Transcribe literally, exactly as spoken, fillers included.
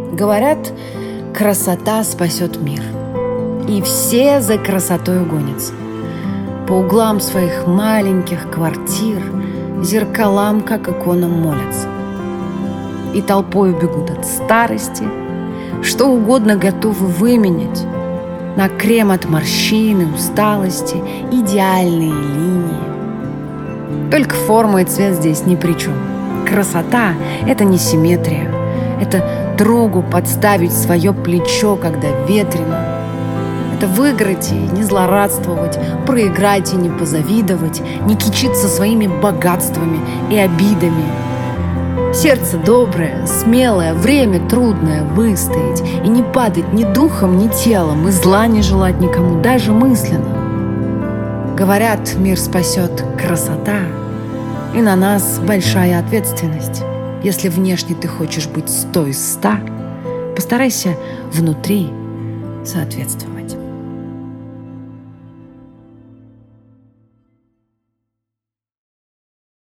Говорят, красота спасет мир. И все за красотой гонятся. По углам своих маленьких квартир зеркалам, как иконам, молятся. И толпою бегут от старости, что угодно готовы выменять на крем от морщины, усталости, идеальные линии. Только форма и цвет здесь ни при чем. Красота – это не симметрия. Это другу подставить свое плечо, когда ветрено. Это выиграть и не злорадствовать, проиграть и не позавидовать, не кичиться своими богатствами и обидами. Сердце доброе, смелое, время трудное выстоять и не падать ни духом, ни телом, и зла не желать никому, даже мысленно. Говорят, мир спасет красота, и на нас большая ответственность. Если внешне ты хочешь быть сто из ста, постарайся внутри соответствовать.